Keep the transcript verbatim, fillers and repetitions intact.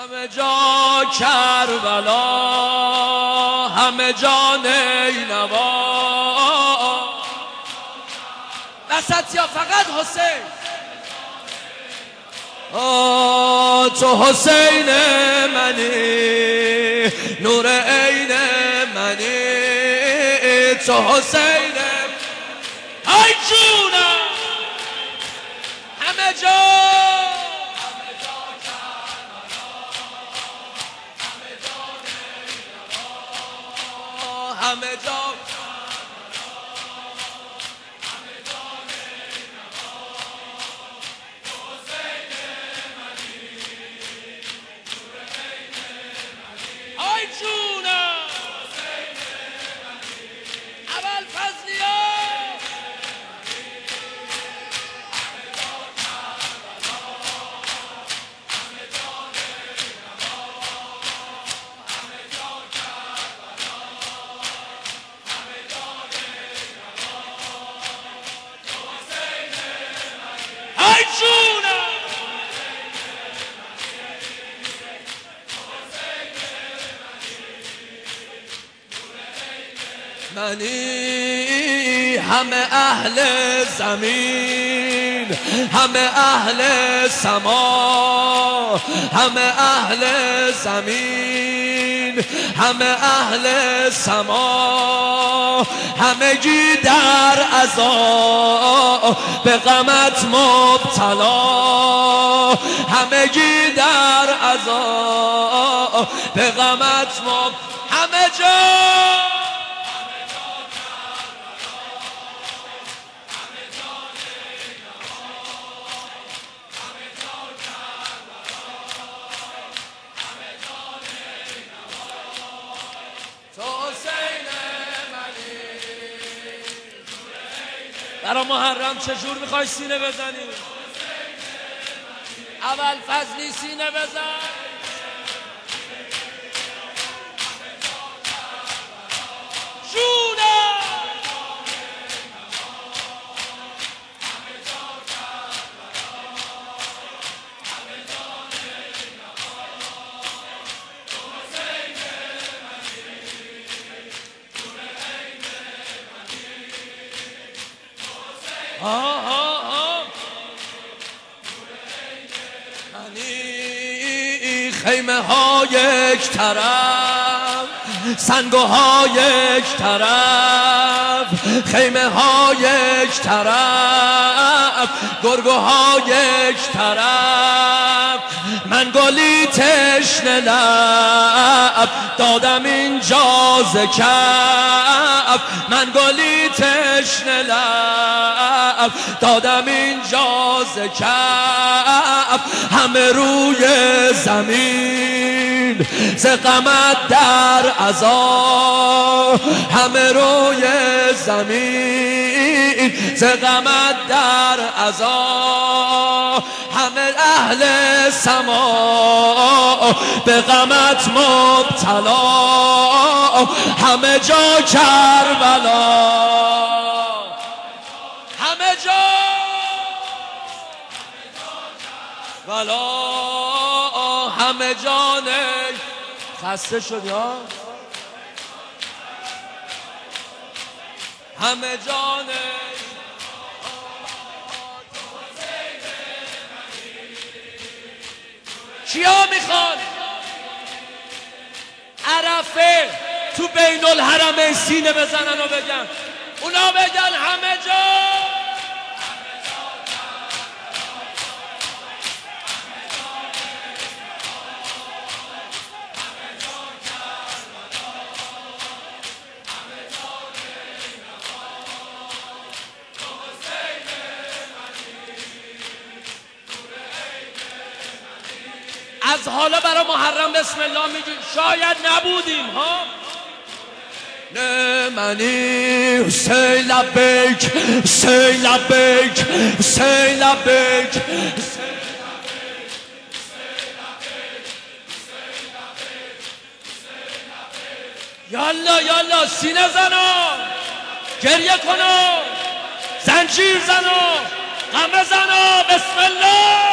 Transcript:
همه جا کربلا، همه جا نینوا، وسط یا فقط حسین؟ آه تو حسین منی، نور عین منی، تو حسین ای جونم. همه جا همه جا آی جونم اول فضلیا آی جونم منی، همه اهل زمین، همه اهل سما، همه اهل زمین، همه اهل سما، همگی در عذاب به غمت مبتلا، همگی در عذاب به غمت مبتلا. همه جا برای محرم چجور میخوای سینه بزنی؟ اول فضلی سینه بزن. جونه آه آه آه منی، خیمه ها یک طرف، سنگ ها یک طرف، خیمه ها یک طرف، گرگه ها یک طرف، من گلی تشنه لب دادم اینجا ز کف، من گلی تشنه لب دادم اینجا ز کف، همه روی زمین ز غمت در عذاب، همه روی زمین ز غمت در عذاب، همه اهل سما به غمت مبتلا، همه جا کربلا، همه جا ولا، همه جا خسته شد یا همه جا کیا میخوان عرفه تو بین الحرمین سینه بزنن و بگن، اونا بگن همه جا از حالا برای محرم بسم الله میگیم، شاید نبودیم ها. نه منی حسین لبیک، حسین لبیک، حسین لبیک، یالا یالا سینه زنو، گریه کنو، زنجیر زنو، غمه زنو، بسم الله.